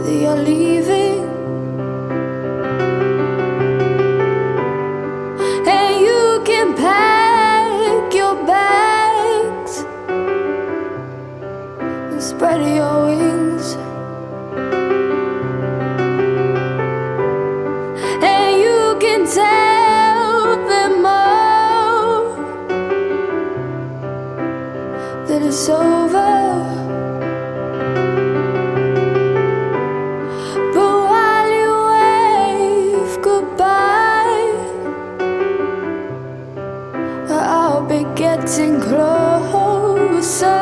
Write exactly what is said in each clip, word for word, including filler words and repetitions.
that you're leaving, and you can pack your bags and spread your wings, and you can tell them all that it's over. But while you wave goodbye, I'll be getting closer.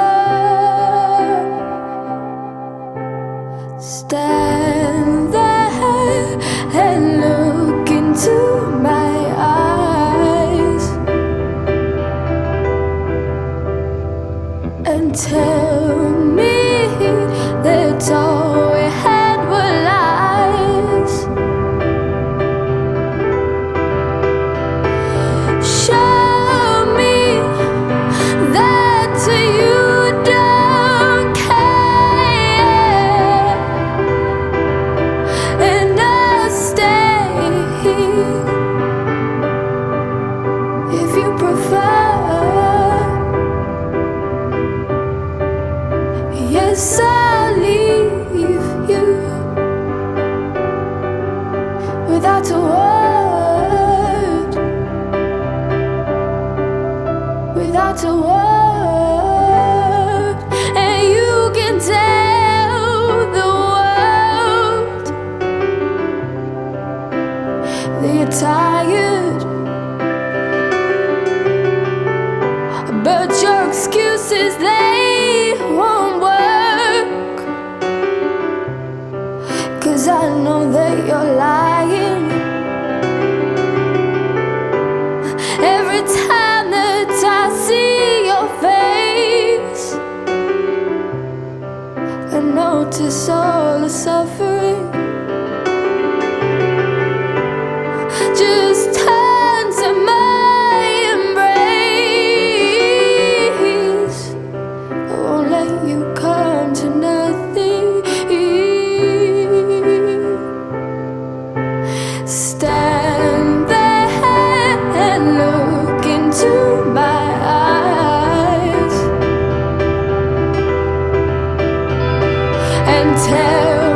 Stand there and look into my eyes and tell me that all we had were lies. Show me that you don't care, and I'll stay if you prefer. Yes, I'll leave you without a word, without a word, and you can tell the world that you're tired, but your excuses, they won't work, 'cause I know that you're lying. Every time that I see your face, I notice all the suffering. Just turn to my embrace, I won't let you come to nothing. Stand there and look into my eyes and tell